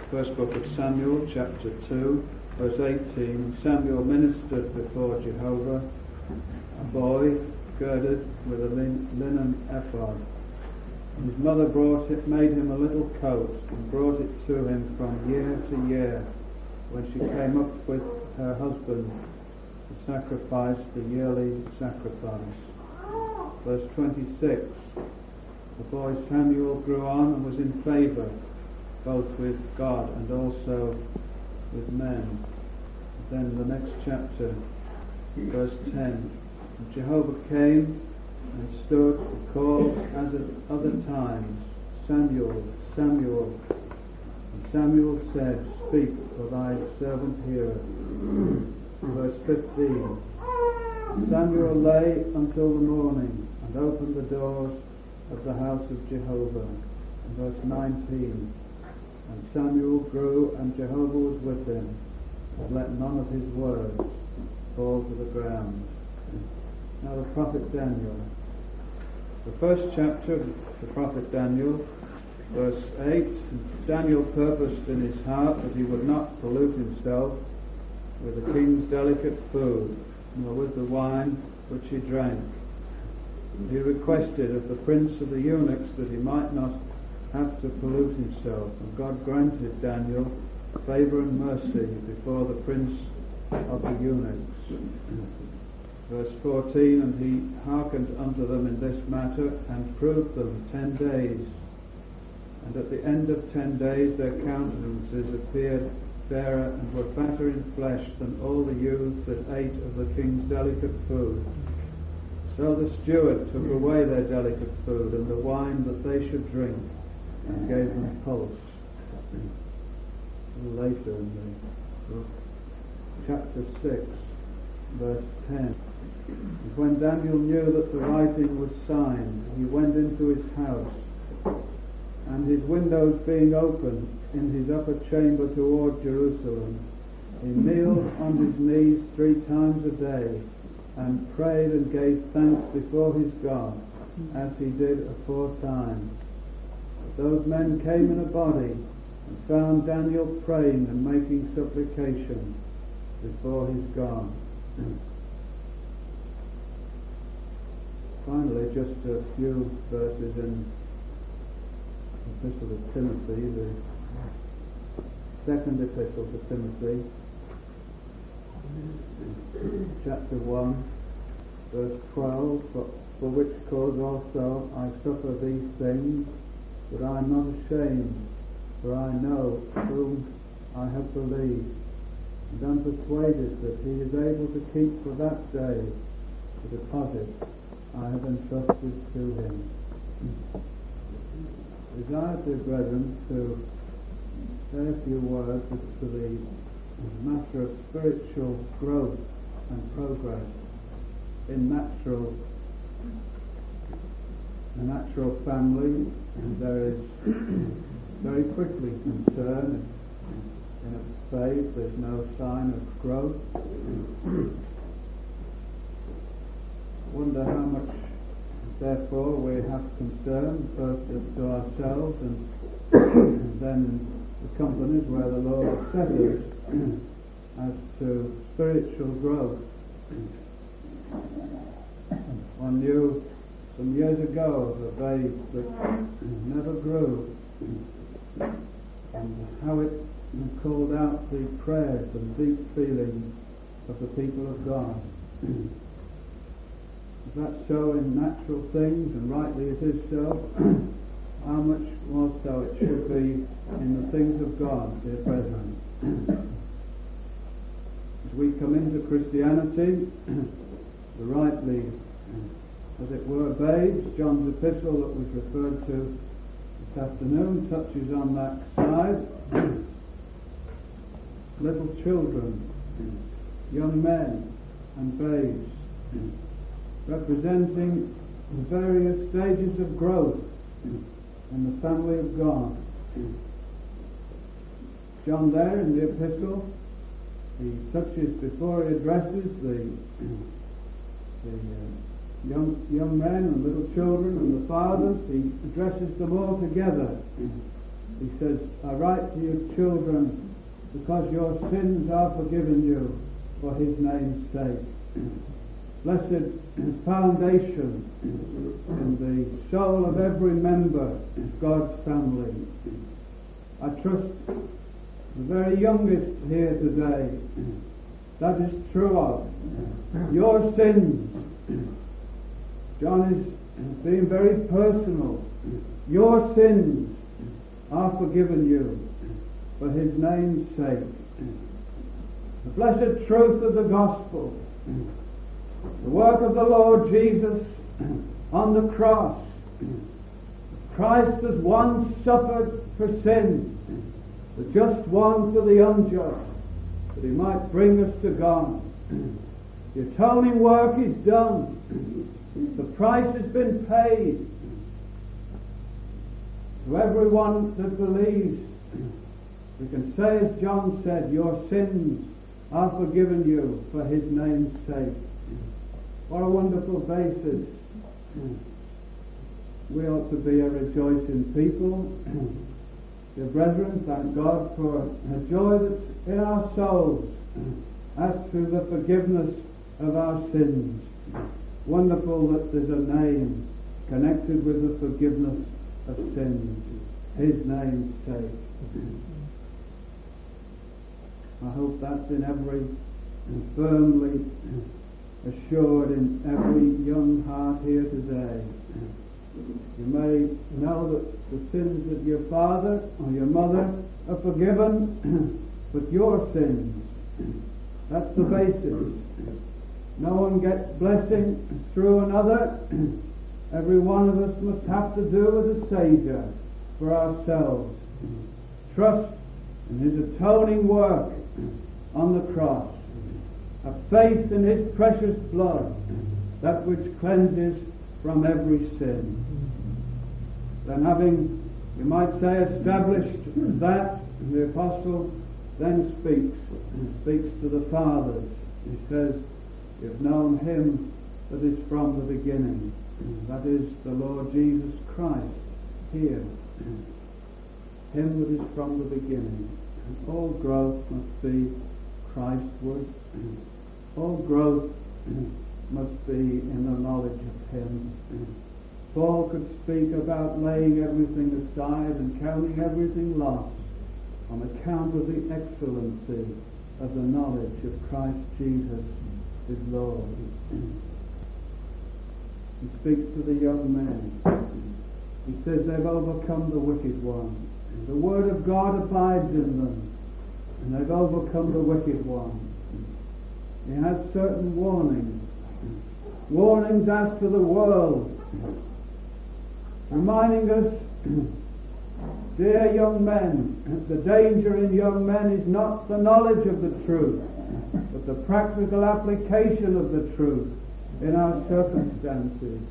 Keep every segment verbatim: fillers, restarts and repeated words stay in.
First book of Samuel, chapter two, verse eighteen. Samuel ministered before Jehovah, a boy girded with a lin- linen ephod. And his mother brought it, made him a little coat, and brought it to him from year to year, when she came up with her husband to sacrifice the yearly sacrifice. Verse twenty-six. The boy Samuel grew on and was in favour, both with God and also with men. Then the next chapter, verse ten. And Jehovah came and stood and called as at other times, Samuel, Samuel. And Samuel said, Speak, for thy servant heareth. Verse fifteen. Samuel lay until the morning and opened the doors of the house of Jehovah. And verse nineteen. And Samuel grew, and Jehovah was with him, and let none of his words fall to the ground. Now the prophet Daniel. The first chapter of the prophet Daniel, verse eight. Daniel purposed in his heart that he would not pollute himself with the king's delicate food, nor with the wine which he drank. He requested of the prince of the eunuchs that he might not have to pollute himself, and God granted Daniel favour and mercy before the prince of the eunuchs. Verse fourteen, and he hearkened unto them in this matter, and proved them ten days. And at the end of ten days their countenances appeared fairer and were fatter in flesh than all the youths that ate of the king's delicate food. So the steward took away their delicate food and the wine that they should drink, and gave them pulse. A little later in the book, chapter six, verse ten. And when Daniel knew that the writing was signed, he went into his house, and his windows being open in his upper chamber toward Jerusalem, he kneeled on his knees three times a day, and prayed and gave thanks before his God, as he did aforetime. Those men came in a body and found Daniel praying and making supplication before his God. Finally, just a few verses in the Epistle of Timothy, the second Epistle to Timothy, chapter one, verse twelve. For, for which cause also I suffer these things, but I am not ashamed, for I know whom I have believed, and am persuaded that he is able to keep for that day the deposit I have entrusted to him. I desire, dear brethren, to say a few words as to the matter of spiritual growth and progress in natural a natural family, and there is very quickly concern in its faith. There's no sign of growth. I wonder how much, therefore, we have concern first as to ourselves and, and then the companies where the Lord set us as to spiritual growth. One knew some years ago of a babe that never grew, and how it called out the prayers and deep feelings of the people of God. If that's so in natural things, and rightly it is so, how much more so it should be in the things of God, dear brethren. As we come into Christianity, the rightly, as it were, babes, John's epistle that was referred to this afternoon touches on that side. Little children, young men and babes, representing the various stages of growth in the family of God. John there in the epistle, he touches, before he addresses the, the uh, young, young men and little children and the fathers, he addresses them all together He says, I write to you, children, because your sins are forgiven you for his name's sake. Blessed foundation in the soul of every member of God's family. I trust the very youngest here today, that is true of. Your sins, John is being very personal, your sins are forgiven you for his name's sake. The blessed truth of the gospel, the work of the Lord Jesus on the cross. Christ has once suffered for sin, the just one for the unjust, that he might bring us to God. The atoning work is done. The price has been paid. To everyone that believes, we can say as John said, your sins are forgiven you for his name's sake. What a wonderful basis. We ought to be a rejoicing people. Dear brethren, thank God for a joy that's in our souls as to the forgiveness of our sins. Wonderful that there's a name connected with the forgiveness of sins, his name's sake. I hope that's in every, and firmly assured in every young heart here today. You may know that the sins of your father or your mother are forgiven, but your sins, that's the basis. No one gets blessing through another. Every one of us must have to do with a Saviour for ourselves. Trust in his atoning work on the cross. Have faith in his precious blood, that which cleanses from every sin. Then having, you might say, established that, the apostle then speaks, and speaks to the fathers. He says, you've known him that is from the beginning. That is the Lord Jesus Christ here. Him that is from the beginning. And all growth must be Christward. All growth must be in the knowledge of him. Paul could speak about laying everything aside and counting everything lost on account of the excellency of the knowledge of Christ Jesus, his Lord. He speaks to the young men. He says they've overcome the wicked one. The word of God abides in them, and they've overcome the wicked one. He has certain warnings. Warnings as to the world, reminding us, dear young men, the danger in young men is not the knowledge of the truth, but the practical application of the truth in our circumstances.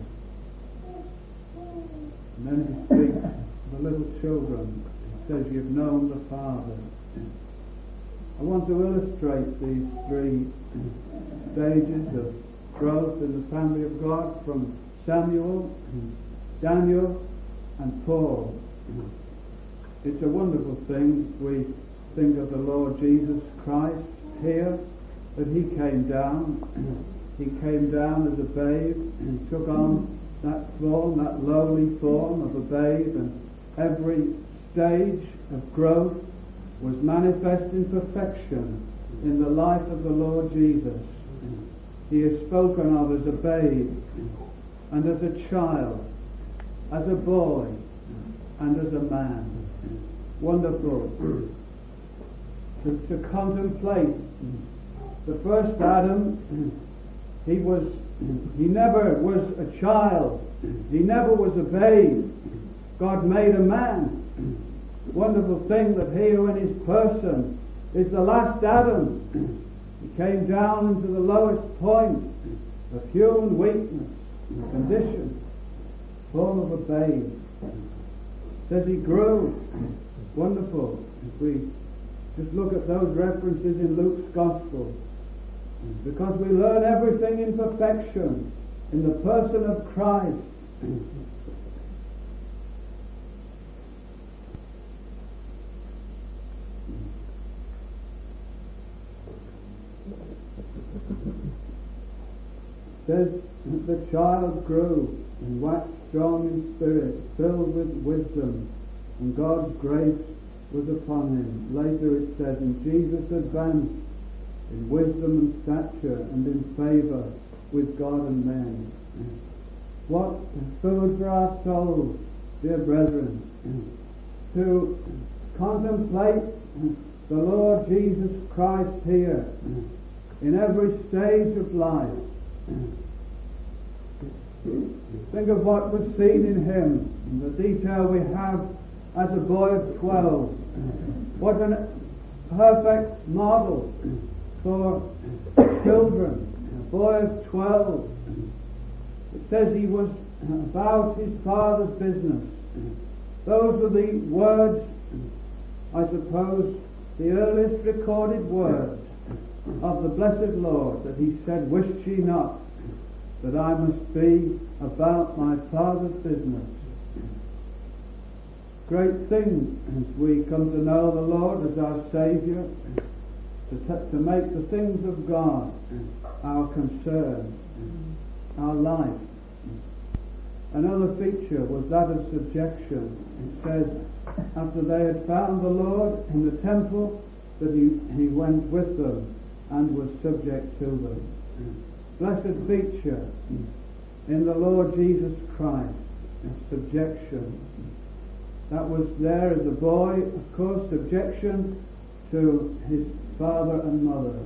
And then he speaks to the little children. He says, you've known the Father. I want to illustrate these three stages of growth in the family of God from Samuel, Daniel, and Paul. It's a wonderful thing. We think of the Lord Jesus Christ here, that he came down. He came down as a babe, and he took on that form, that lowly form of a babe, and every stage of growth was manifest in perfection in the life of the Lord Jesus. He is spoken of as a babe, and as a child, as a boy, and as a man. Wonderful to, to contemplate. The first Adam, he was, he never was a child. He never was a babe. God made a man. Wonderful thing that he who in his person is the last Adam. He came down into the lowest point of human weakness and condition, form of a babe. Says he grew. Wonderful. If we just look at those references in Luke's Gospel, because we learn everything in perfection in the person of Christ. says, the child grew and waxed strong in spirit, filled with wisdom, and God's grace was upon him. Later it says, and Jesus advanced in wisdom and stature and in favour with God and men. What food for our souls, dear brethren, to contemplate the Lord Jesus Christ here in every stage of life. Think of what was seen in him, in the detail we have as a boy of twelve. What a perfect model for children. A boy of twelve. It says he was about his father's business. Those are the words, I suppose, the earliest recorded words of the blessed Lord, that he said, "Wished ye not that I must be about my Father's business." Great thing as we come to know the Lord as our Saviour, to, t- to make the things of God our concern, our life. Another feature was that of subjection. It says, after they had found the Lord in the temple, that he, he went with them and was subject to them. Blessed feature in the Lord Jesus Christ, subjection. That was there as a boy, of course, subjection to his father and mother.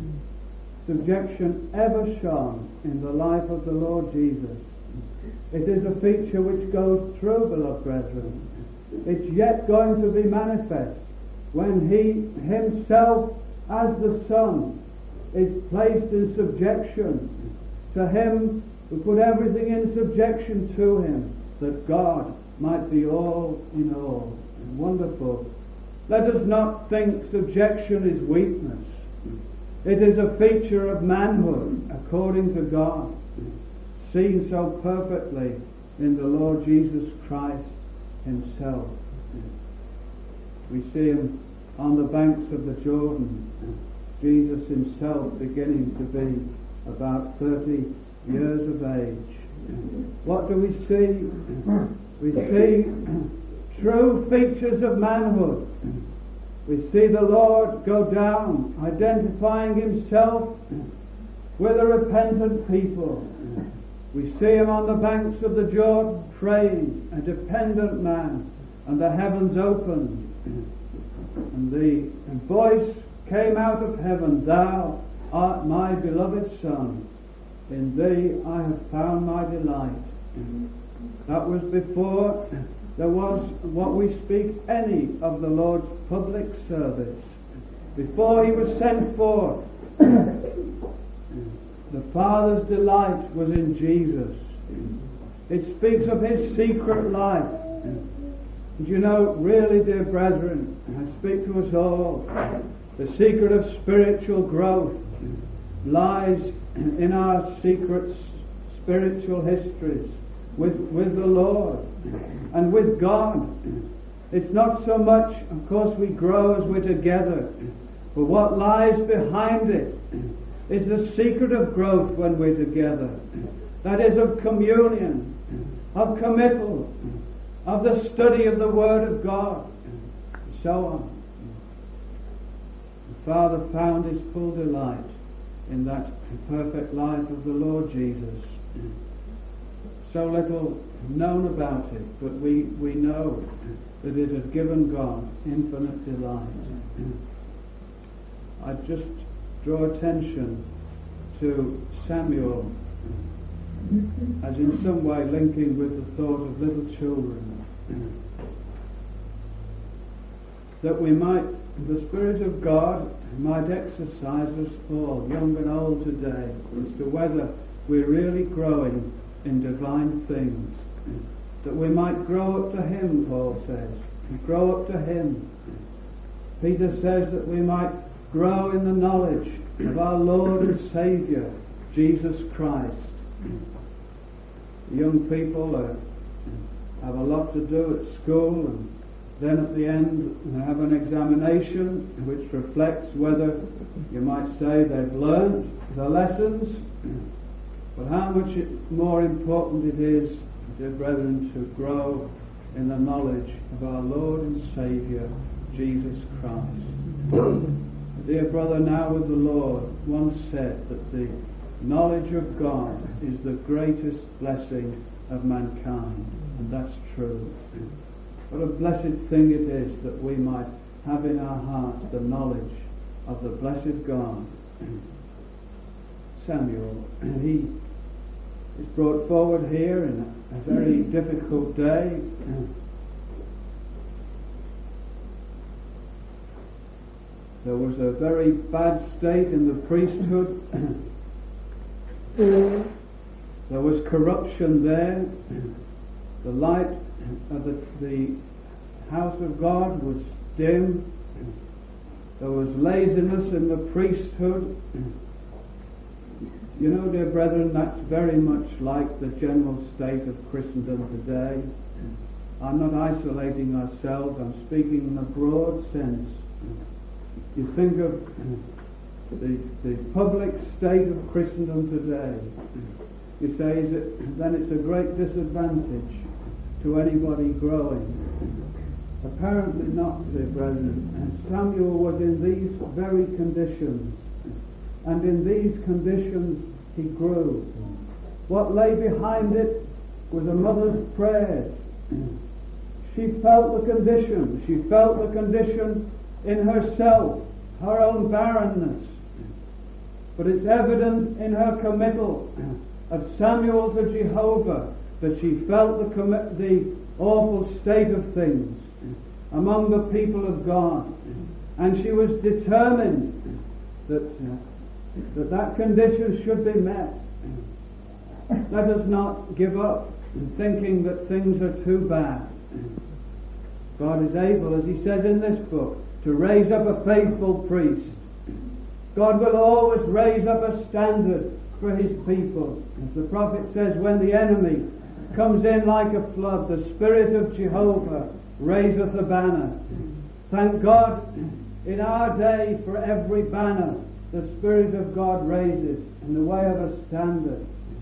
Subjection ever shone in the life of the Lord Jesus. It is a feature which goes through, beloved brethren. It's yet going to be manifest when he himself, as the Son, is placed in subjection to him who put everything in subjection to him, that God might be all in all. And wonderful. Let us not think subjection is weakness. It is a feature of manhood, according to God, seen so perfectly in the Lord Jesus Christ himself. We see him on the banks of the Jordan, Jesus himself beginning to be about thirty years of age. What do we see? We see true features of manhood. We see the Lord go down, identifying himself with a repentant people. We see him on the banks of the Jordan, praying, a dependent man, and the heavens opened, and the voice came out of heaven, "Thou art my beloved Son, in thee I have found my delight." That was before there was what we speak any of the Lord's public service. Before he was sent forth, the Father's delight was in Jesus. It speaks of his secret life. And you know, really, dear brethren, I speak to us all, the secret of spiritual growth lies in our secret spiritual histories with, with the Lord and with God. It's not so much, of course, we grow as we're together, but what lies behind it is the secret of growth when we're together. That is, of communion, of committal, of the study of the Word of God, and so on. The Father found his full delight in that perfect life of the Lord Jesus. So little known about it, but we, we know that it has given God infinite delight. I just draw attention to Samuel as in some way linking with the thought of little children, that we might, the Spirit of God might exercise us all, young and old today, as to whether we're really growing in divine things, that we might grow up to him, Paul says, grow up to him. Peter says that we might grow in the knowledge of our Lord and Saviour, Jesus Christ. The young people are, have a lot to do at school, and then at the end they have an examination which reflects whether, you might say, they've learned the lessons. But how much more important it is, dear brethren, to grow in the knowledge of our Lord and Saviour, Jesus Christ. Dear brother now with the Lord once said that the knowledge of God is the greatest blessing of mankind, and that's true. What a blessed thing it is that we might have in our hearts the knowledge of the blessed God. Samuel, he is brought forward here in a, a very difficult day. There was a very bad state in the priesthood. There was corruption there. The light of the, the house of God was dim. There was laziness in the priesthood. You know, dear brethren, that's very much like the general state of Christendom today. I'm not isolating ourselves, I'm speaking in a broad sense. You think of the, the public state of Christendom today, you say, is it, then it's a great disadvantage to anybody growing. Apparently not, dear brethren. And Samuel was in these very conditions. And in these conditions he grew. What lay behind it was a mother's prayers. She felt the condition. She felt the condition in herself, her own barrenness. But it's evident in her committal of Samuel to Jehovah that she felt the, commi- the awful state of things among the people of God. And she was determined that uh, that that condition should be met. Let us not give up in thinking that things are too bad. God is able, as he says in this book, to raise up a faithful priest. God will always raise up a standard for his people. As the prophet says, when the enemy comes in like a flood, the Spirit of Jehovah raiseth a banner. Thank God in our day for every banner the Spirit of God raises in the way of a standard.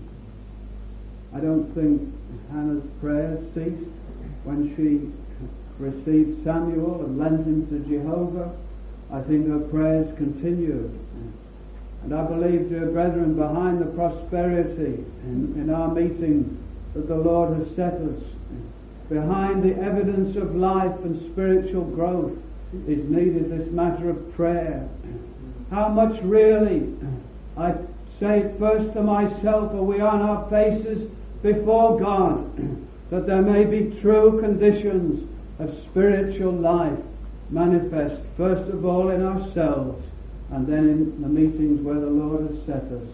I don't think Hannah's prayers ceased when she received Samuel and lent him to Jehovah. I think her prayers continued. And I believe, dear brethren, behind the prosperity in, in our meeting that the Lord has set us, behind the evidence of life and spiritual growth, is needed this matter of prayer. How much really, I say it first to myself, are we on our faces before God, that there may be true conditions of spiritual life manifest, first of all in ourselves, and then in the meetings where the Lord has set us.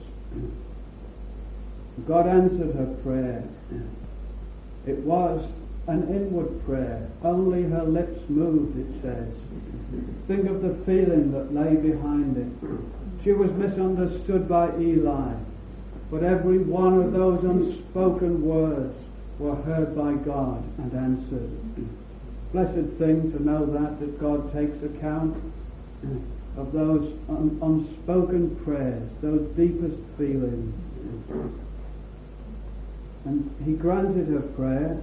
God answered her prayer. It was an inward prayer. Only her lips moved, it says. Think of the feeling that lay behind it. She was misunderstood by Eli, but every one of those unspoken words were heard by God and answered. Blessed thing to know that, that God takes account of those un- unspoken prayers, those deepest feelings. And he granted her prayer,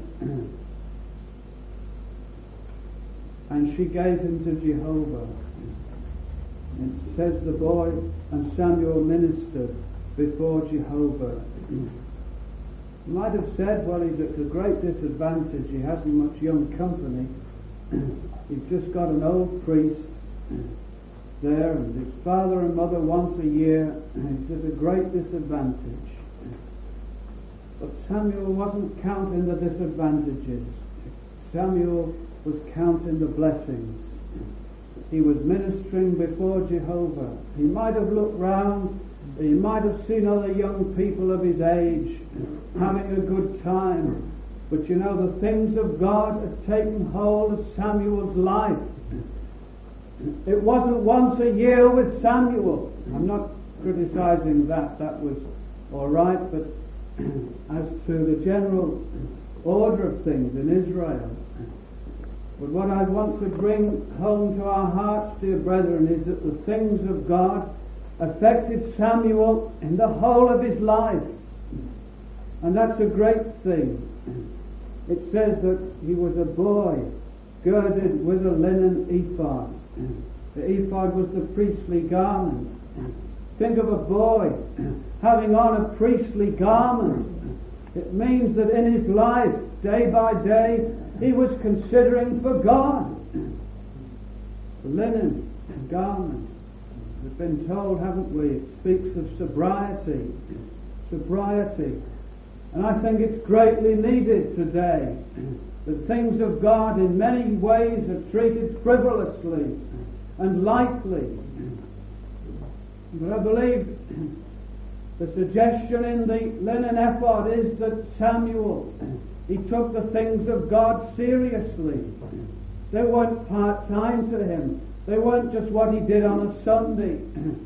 and she gave him to Jehovah. It says the boy and Samuel ministered before Jehovah. You might have said, well, he's at a great disadvantage. He hasn't much young company. He's just got an old priest there, and his father and mother once a year, and he's at a great disadvantage. But Samuel wasn't counting the disadvantages. Samuel was counting the blessings. He was ministering before Jehovah. He might have looked round, he might have seen other young people of his age having a good time. But you know, the things of God had taken hold of Samuel's life. It wasn't once a year with Samuel. I'm not criticizing that. That was all right, but as to the general order of things in Israel. But what I want to bring home to our hearts, dear brethren, is that the things of God affected Samuel in the whole of his life. And that's a great thing. It says that he was a boy girded with a linen ephod. The ephod was the priestly garment. Think of a boy having on a priestly garment. It means that in his life, day by day, he was considering for God. The linen garment. We've been told, haven't we? It speaks of sobriety. Sobriety. And I think it's greatly needed today. The things of God in many ways are treated frivolously and lightly. But I believe the suggestion in the linen ephod is that Samuel, he took the things of God seriously. They weren't part-time to him. They weren't just what he did on a Sunday.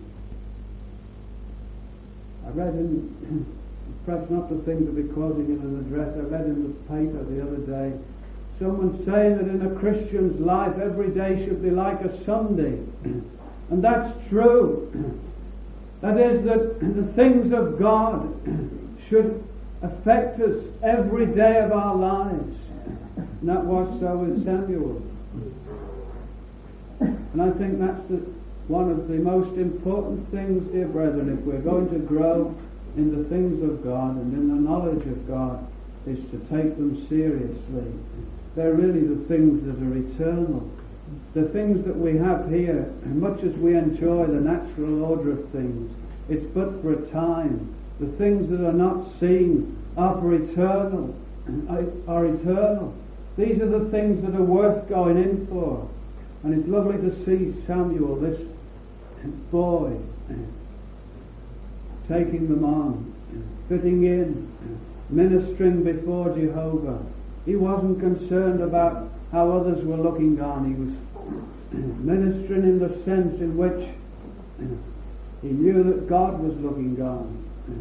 I read in, perhaps not the thing to be quoting in an address, I read in the paper the other day, someone saying that in a Christian's life every day should be like a Sunday. And that's true. That is, that the things of God should affect us every day of our lives. And that was so with Samuel. And I think that's the, one of the most important things, dear brethren, if we're going to grow in the things of God and in the knowledge of God, is to take them seriously. They're really the things that are eternal. The things that we have here, much as we enjoy the natural order of things, it's but for a time. The things that are not seen are for eternal, are eternal. These are the things that are worth going in for. And it's lovely to see Samuel, this boy, taking them on, fitting in, ministering before Jehovah. He wasn't concerned about how others were looking on. He was ministering in the sense in which he knew that God was looking on.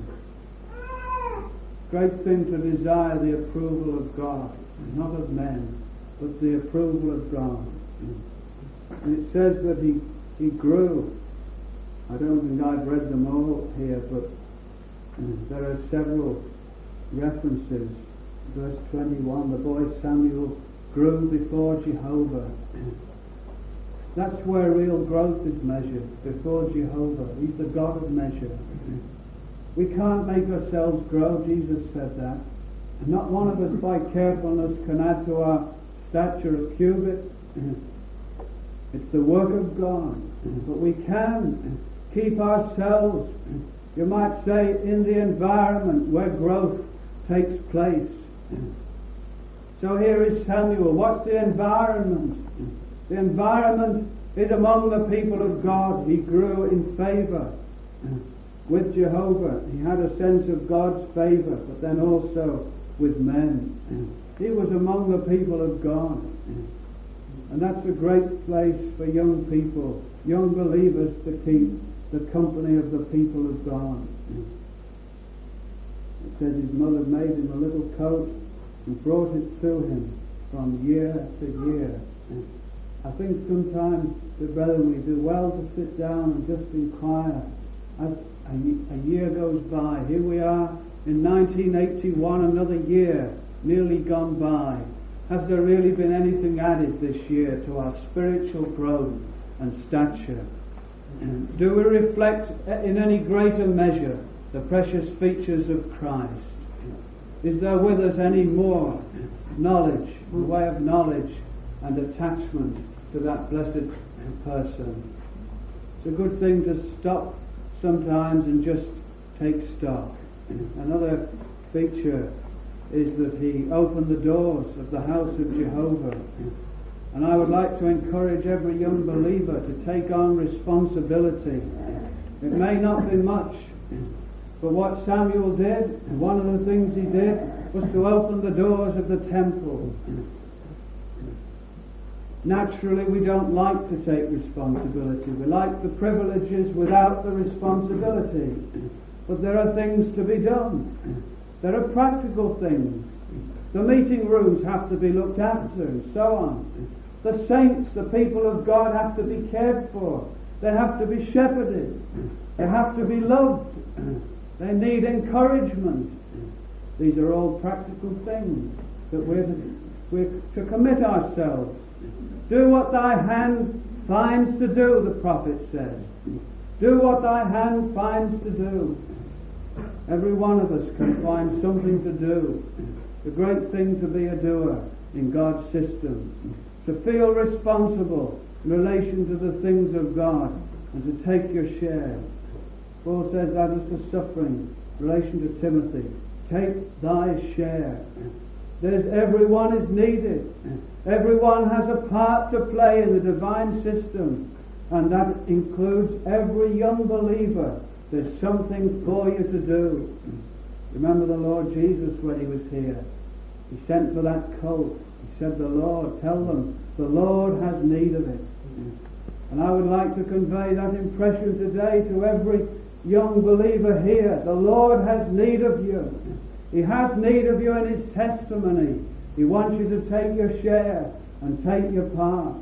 Great thing to desire the approval of God, not of men, but the approval of God. And it says that he, he grew. I don't think I've read them all here, but there are several references. Verse twenty-one, the boy Samuel grew before Jehovah. That's where real growth is measured, before Jehovah. He's the God of measure. We can't make ourselves grow, Jesus said that. And not one of us by carefulness can add to our stature a cubit. It's the work of God. But we can keep ourselves, you might say, in the environment where growth takes place. So here is Samuel. What's the environment? The environment is among the people of God. He grew in favour with Jehovah. He had a sense of God's favour, but then also with men. He was among the people of God. And that's a great place for young people, young believers, to keep the company of the people of God. It says his mother made him a little coat and brought it to him from year to year. I think sometimes, the brethren, we do well to sit down and just inquire. As a, a year goes by, here we are in nineteen eighty-one, another year nearly gone by. Has there really been anything added this year to our spiritual growth and stature? And do we reflect in any greater measure the precious features of Christ? Is there with us any more knowledge, a way of knowledge and attachment to that blessed person? It's a good thing to stop sometimes and just take stock. Another feature is that he opened the doors of the house of Jehovah. And I would like to encourage every young believer to take on responsibility. It may not be much, but what Samuel did, and one of the things he did, was to open the doors of the temple. Naturally, we don't like to take responsibility. We like the privileges without the responsibility. But there are things to be done. There are practical things. The meeting rooms have to be looked after, and so on. The saints, the people of God, have to be cared for. They have to be shepherded. They have to be loved. They need encouragement. These are all practical things that we're to, we're to commit ourselves. Do what thy hand finds to do, the prophet says. Do what thy hand finds to do. Every one of us can find something to do. The great thing to be a doer in God's system. To feel responsible in relation to the things of God and to take your share. Paul says that is the suffering in relation to Timothy. Take thy share. There's everyone is needed. Everyone has a part to play in the divine system, and that includes every young believer. There's something for you to do. Remember the Lord Jesus when he was here. He sent for that coat. He said, the Lord, tell them, the Lord has need of it. And I would like to convey that impression today to every young believer here. The Lord has need of you. He has need of you in his testimony. He wants you to take your share and take your part.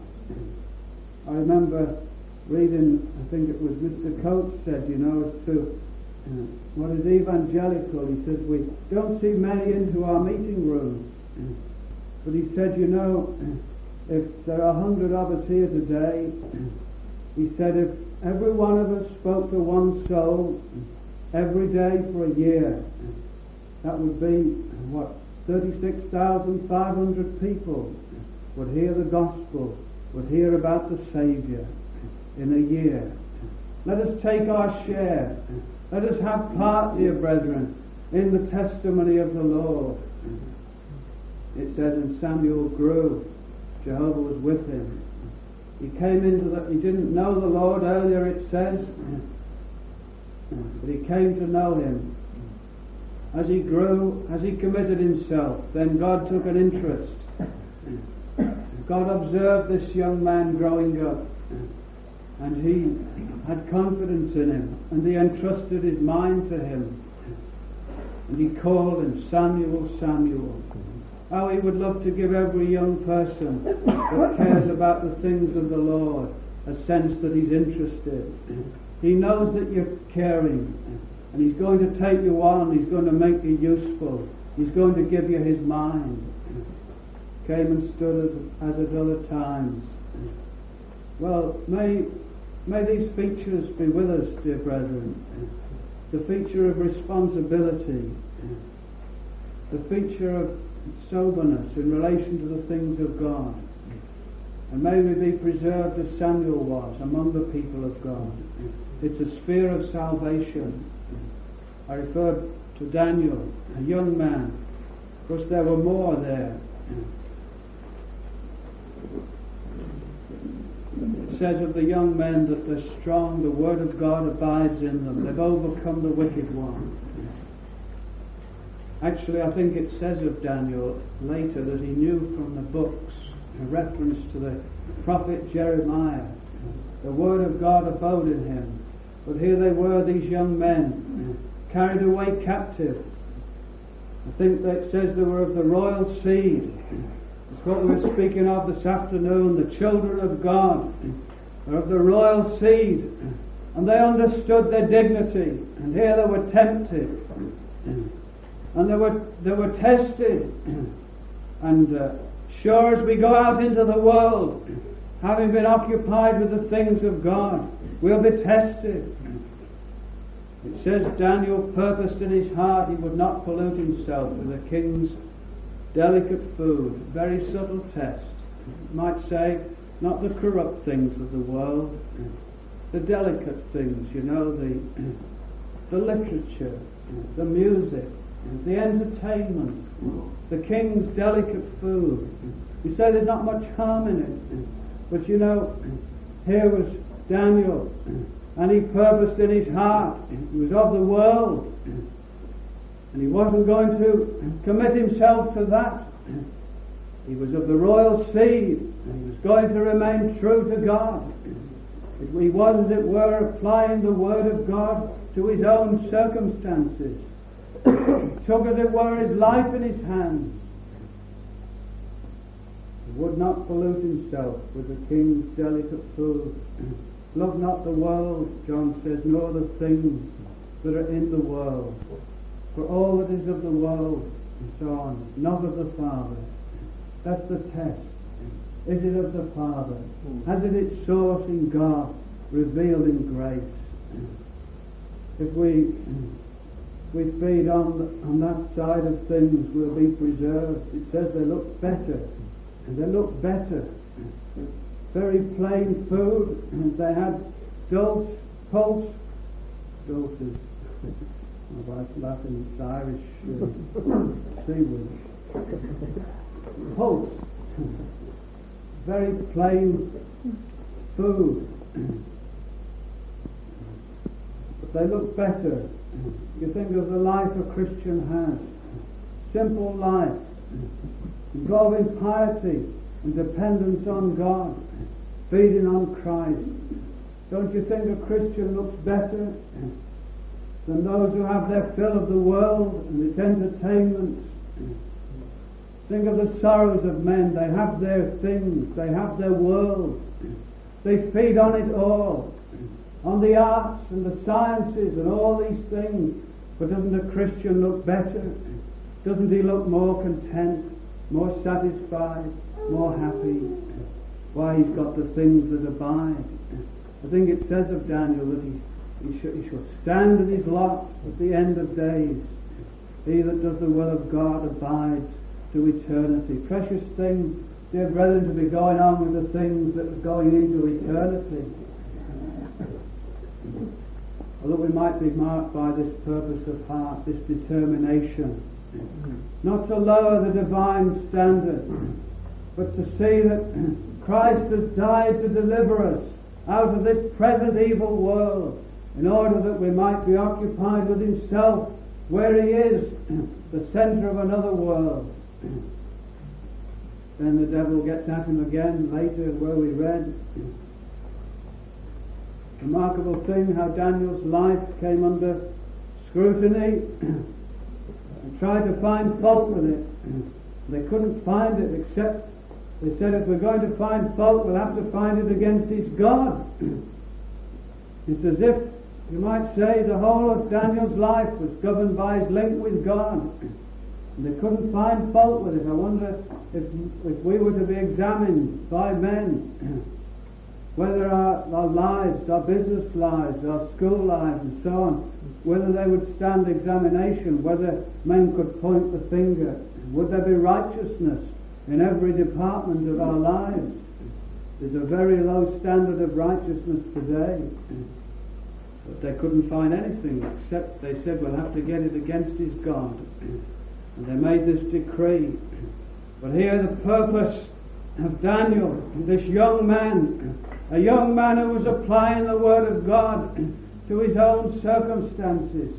I remember reading, I think it was Mister Coates said, you know, as to uh, what is evangelical. He says, we don't see many into our meeting rooms. But he said, you know, if there are a hundred of us here today, he said, if every one of us spoke to one soul every day for a year, that would be, what, thirty-six thousand five hundred people would hear the gospel, would hear about the Saviour in a year. Let us take our share. Let us have part, dear brethren, in the testimony of the Lord. It says, and Samuel grew. Jehovah was with him. He came into the, he didn't know the Lord earlier, it says, but he came to know him. As he grew, as he committed himself, then God took an interest. God observed this young man growing up, and he had confidence in him, and he entrusted his mind to him. And he called him Samuel, Samuel. How he would love to give every young person that cares about the things of the Lord a sense that he's interested. He knows that you're caring, and he's going to take you on, he's going to make you useful, he's going to give you his mind. Came and stood as, as at other times. Well, may, may these features be with us, dear brethren. The feature of responsibility, the feature of soberness in relation to the things of God. And may we be preserved as Samuel was among the people of God. It's a sphere of salvation. I referred to Daniel, a young man. Of course, there were more there. It says of the young men that they're strong, the word of God abides in them. They've overcome the wicked one. Actually, I think it says of Daniel later that he knew from the books, in reference to the prophet Jeremiah, the word of God abode in him. But here they were, these young men, carried away captive. I think that it says they were of the royal seed. It's what we were speaking of this afternoon. The children of God are of the royal seed, and they understood their dignity. And here they were tempted, and they were they were tested. And uh, sure as we go out into the world, having been occupied with the things of God, we'll be tested. It says Daniel purposed in his heart he would not pollute himself with the king's delicate food. Very subtle test. You might say, not the corrupt things of the world, the delicate things, you know, the the literature, the music, the entertainment, the king's delicate food. You say there's not much harm in it, but you know, here was Daniel, and he purposed in his heart, he was of the world, and he wasn't going to commit himself to that. He was of the royal seed, and he was going to remain true to God. He was, as it were, applying the word of God to his own circumstances. He took, as it were, his life in his hands. He would not pollute himself with the king's delicate food. Love not the world, John says, nor the things that are in the world. For all that is of the world, and so on, not of the Father. That's the test. Is it of the Father? Has it its source in God, revealed in grace? If we we feed on on that side of things, we'll be preserved. It says they look better, and they look better. Very plain food, and they had dulse, pulse, dulces. My wife's laughing, it's Irish uh, seaweed. Pulse. Very plain food. But they look better. You think of the life a Christian has. Simple life, involving piety and dependence on God, feeding on Christ. Don't you think a Christian looks better than those who have their fill of the world and its entertainments? Think of the sorrows of men. They have their things, they have their world, they feed on it all, on the arts and the sciences and all these things. But doesn't a Christian look better? Doesn't he look more content, more satisfied, more happy? Why, he's got the things that abide. I think it says of Daniel that he, he, should, he shall stand in his lot at the end of days. He that does the will of God abides to eternity. Precious thing, dear brethren, to be going on with the things that are going into eternity. Although we might be marked by this purpose of heart, this determination, not to lower the divine standard, but to see that Christ has died to deliver us out of this present evil world, in order that we might be occupied with himself, where he is, the centre of another world. Then the devil gets at him again later, where we read. Remarkable thing how Daniel's life came under scrutiny and tried to find fault with it. They couldn't find it, except they said, if we're going to find fault, we'll have to find it against his God. It's as if, you might say, the whole of Daniel's life was governed by his link with God. And they couldn't find fault with it. I wonder if, if we were to be examined by men, whether our, our lives, our business lives, our school lives and so on, whether they would stand examination, whether men could point the finger. Would there be righteousness in every department of our lives? There's a very low standard of righteousness today. But they couldn't find anything, except they said, we'll have to get it against his God. And they made this decree. But here the purpose of Daniel, this young man, a young man who was applying the word of God to his own circumstances.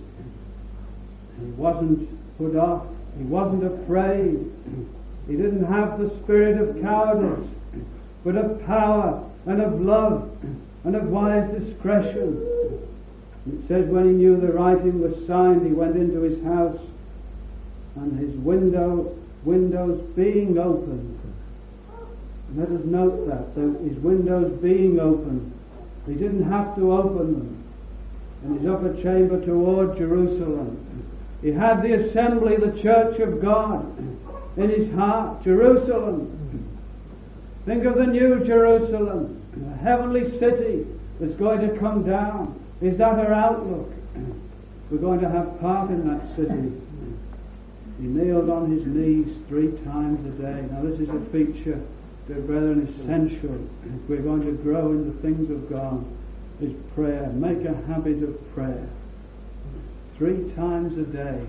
He wasn't put off, he wasn't afraid, he didn't have the spirit of cowardice, but of power and of love and of wise discretion. It says when he knew the writing was signed, he went into his house, and his window windows being opened. Let us note that, though his windows being open, he didn't have to open them. In his upper chamber toward Jerusalem, he had the assembly, the church of God, in his heart. Jerusalem. Think of the new Jerusalem, a heavenly city that's going to come down. Is that our outlook? We're going to have part in that city. He kneeled on his knees three times a day. Now this is a feature, dear brethren, essential if we're going to grow in the things of God, is prayer. Make a habit of prayer. Three times a day.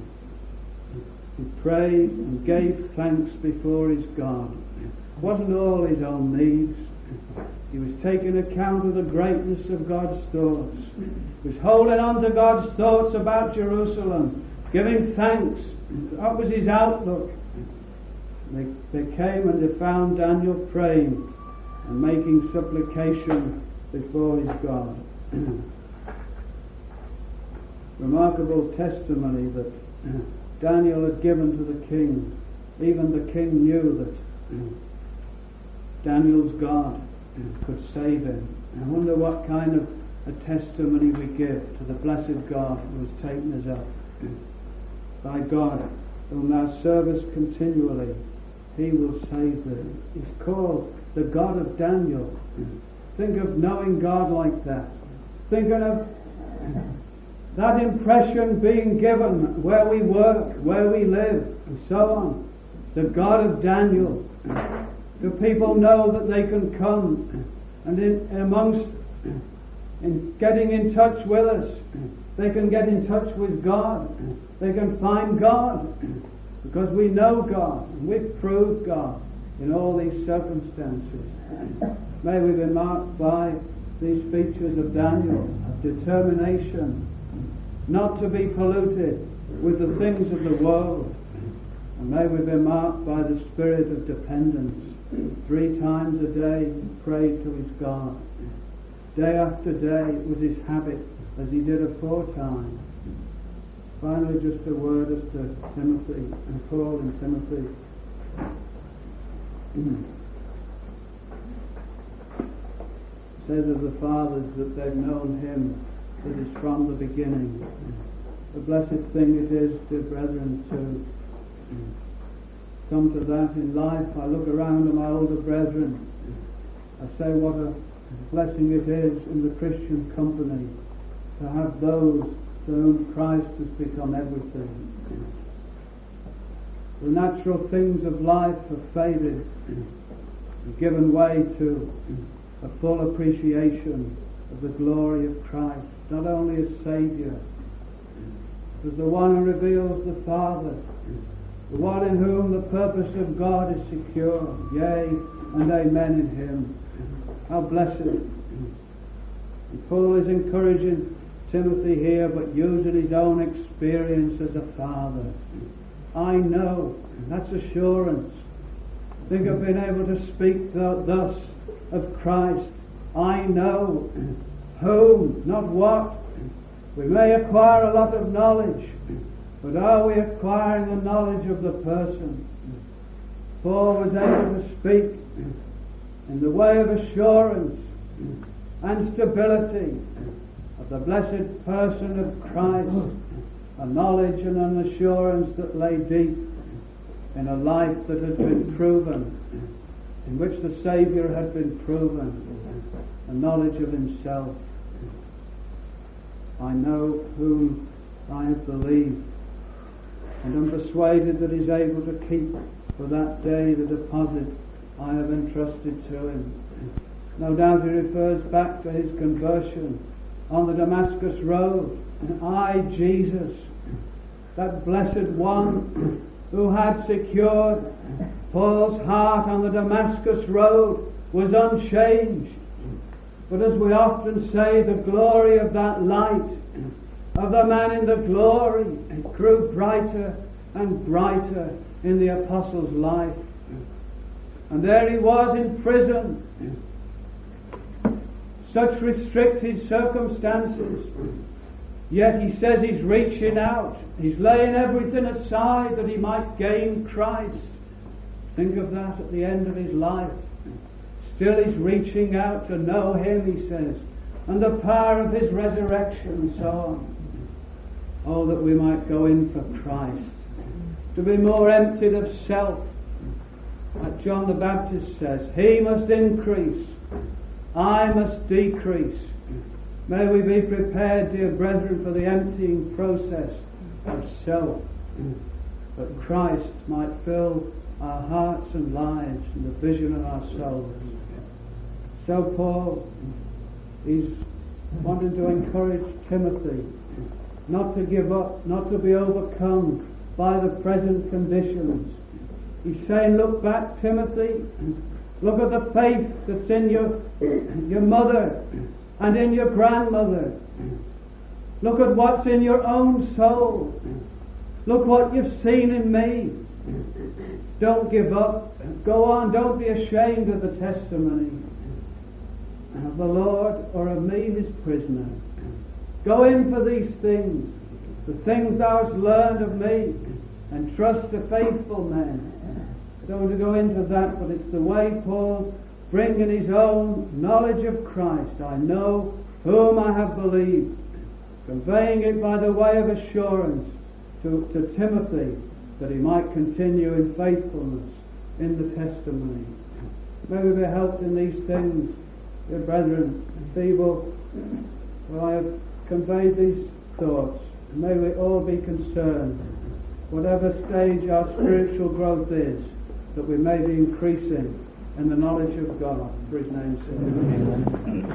He prayed and gave thanks before his God. It wasn't all his own needs. He was taking account of the greatness of God's thoughts. He was holding on to God's thoughts about Jerusalem, giving thanks. That was his outlook. They, they came and they found Daniel praying and making supplication before his God. Remarkable testimony that Daniel had given to the king. Even the king knew that Daniel's God could save him. I wonder what kind of a testimony we give to the blessed God who has taken us up. thy God, whom thou servest continually, he will save thee. He's called the God of Daniel. Think of knowing God like that. Thinking of that impression being given where we work, where we live, and so on. The God of Daniel. Do people know that they can come and in amongst, in getting in touch with us, they can get in touch with God. They can find God because we know God and we've proved God in all these circumstances. May we be marked by these features of Daniel, of determination not to be polluted with the things of the world. And may we be marked by the spirit of dependence. Three times a day he prayed to his God. Day after day it was his habit, as he did aforetime. Finally, just a word as to Timothy and Paul and Timothy. It says of the fathers that they've known him that is from the beginning. A blessed thing it is, dear brethren, to come to that in life. I look around at my older brethren. I say what a blessing it is in the Christian company to have those to whom Christ has become everything. The natural things of life have faded and given way to a full appreciation of the glory of Christ, not only as Saviour, but as the one who reveals the Father, the one in whom the purpose of God is secure, yea, and amen in him. How blessed. And Paul is encouraging Timothy here, but using his own experience as a father. I know, that's assurance. Think of being able to speak thus of Christ. I know whom, not what. We may acquire a lot of knowledge, but are we acquiring the knowledge of the person? Paul was able to speak in the way of assurance and stability of the blessed person of Christ, a knowledge and an assurance that lay deep in a life that had been proven, in which the Saviour had been proven, a knowledge of himself. I know whom I have believed, and am persuaded that he is able to keep for that day the deposit I have entrusted to him. No doubt he refers back to his conversion on the Damascus road. And I, Jesus, that blessed one who had secured Paul's heart on the Damascus road, was unchanged. But as we often say, the glory of that light, of the man in the glory, it grew brighter and brighter in the apostle's life. And there he was in prison, such restricted circumstances, yet he says he's reaching out, he's laying everything aside that he might gain Christ. Think of that at the end of his life. Still he's reaching out to know him, he says, and the power of his resurrection and so on. Oh, that we might go in for Christ, to be more emptied of self. Like John the Baptist says, he must increase, I must decrease. May we be prepared, dear brethren, for the emptying process of self, that Christ might fill our hearts and lives and the vision of our souls. So Paul, he's wanting to encourage Timothy not to give up, not to be overcome by the present conditions. He's saying, look back, Timothy, look at the faith that's in your, your mother and in your grandmother. Look at what's in your own soul. Look what you've seen in me. Don't give up. Go on. Don't be ashamed of the testimony of the Lord or of me, his prisoner. Go in for these things, the things thou hast learned of me, and trust to faithful men. I don't want to go into that, but it's the way Paul, bringing his own knowledge of Christ, I know whom I have believed, conveying it by the way of assurance, to, to Timothy, that he might continue in faithfulness in the testimony. May we be helped in these things, dear brethren, feeble. Well, I have conveyed these thoughts. May we all be concerned, whatever stage our spiritual growth is, that we may be increasing in the knowledge of God, for His name's sake.